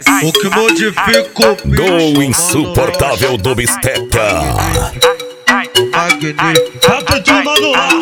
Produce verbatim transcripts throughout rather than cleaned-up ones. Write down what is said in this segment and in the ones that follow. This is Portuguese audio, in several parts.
O que modificou Gol insuportável do Bisteca. Rapidinho, mano lá.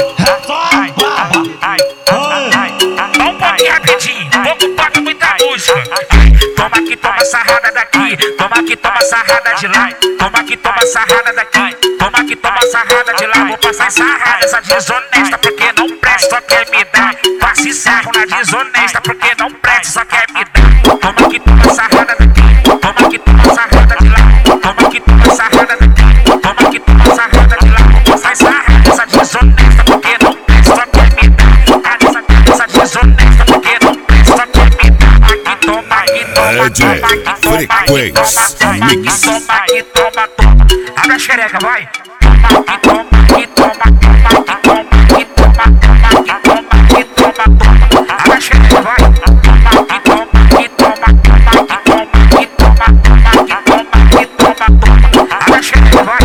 Dá um pouquinho rapidinho, pouco toca muita música. Toma que toma sarrada daqui, toma que toma sarrada de lá. Toma que toma sarrada daqui, toma que toma sarrada de lá. Vou passar sarrada essa desonesta porque não presta, só quer me dar. Passe sarro na desonesta porque não presta, só quer me dar. Toma que toma sarrada daqui, toma que toma sarrada de lá. Toma que toma sarrada daqui, toma que toma sarrada de lá. Vou passar sarrada essa desonesta porque não presta, só quer me dar. Essa desonesta porque não presta, só quer me dar. Aqui toma, aqui toma, toma, aqui toma, aqui toma, aqui toma, aqui toma, toma. Abre a xereca, vai. Toma, aqui toma, aqui toma, toma, aqui toma, aqui toma, toma, aqui toma, aqui toma, toma. Abre a xereca, vai. Toma, aqui toma, aqui toma, toma, aqui toma, aqui toma, toma, aqui toma, aqui toma, toma. Abre a xereca, vai.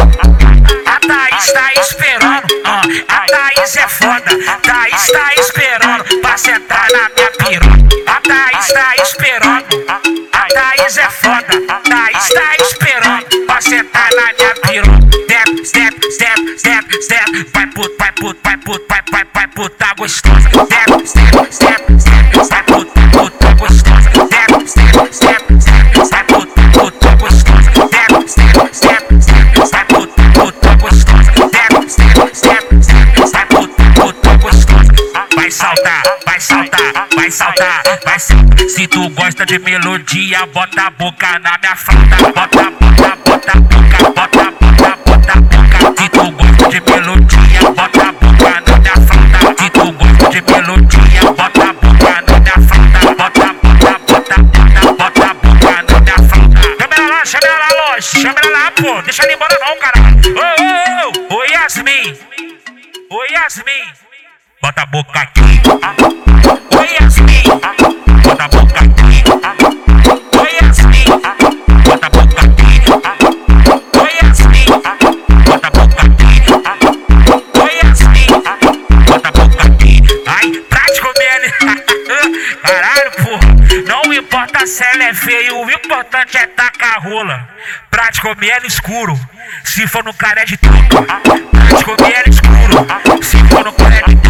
A Thaís tá esperando, ah, a Thaís é foda. Thaís tá esperando pra sentar na minha piroca. A Thaís tá esperando, a Thaís é foda. Thaís tá esperando pra sentar na minha piroca. Step, step, step, step, step. Vai put, vai put, vai put, vai, vai, vai puta gostosa. Step, step, step, step. Vai put, puta gostosa. Step, step, step, step. Vai put, puta gostosa. Step, step, step, step. Vai put, puta gostosa. Step, step, step, step. Vai put, puta gostosa. Vai saltar, vai saltar, vai saltar, vai saltar. Se tu gosta de melodia, bota a boca na minha fralda. Bota, bota, bota a boca, bota, bota, bota a boca. Se tu gosta de melodia, bota a boca na minha fralda. Se tu gosta de melodia, bota a boca na minha fralda. Bota, bota, bota, bota, bota a boca na minha fralda. Chama ela lá, chama ela lá, longe, chama ela lá, pô. Deixa ela embora não, caralho. Ô, ô, ô, ô, Yasmin. Ô, Yasmin. Bota a boca aqui. Ô, Yasmin. Bota a boca aqui. Ô, Yasmin. Bota a boca aqui. Ô, Yasmin. Bota a boca aqui. Ô, Yasmin. Bota a boca aqui. Ai, prático mesmo. Caralho, porra. Não importa se ela é feia, o importante é tacar a rola. Prático mesmo escuro. Se for no cara é de truco. Prático mesmo escuro. Se for no cara é de truco.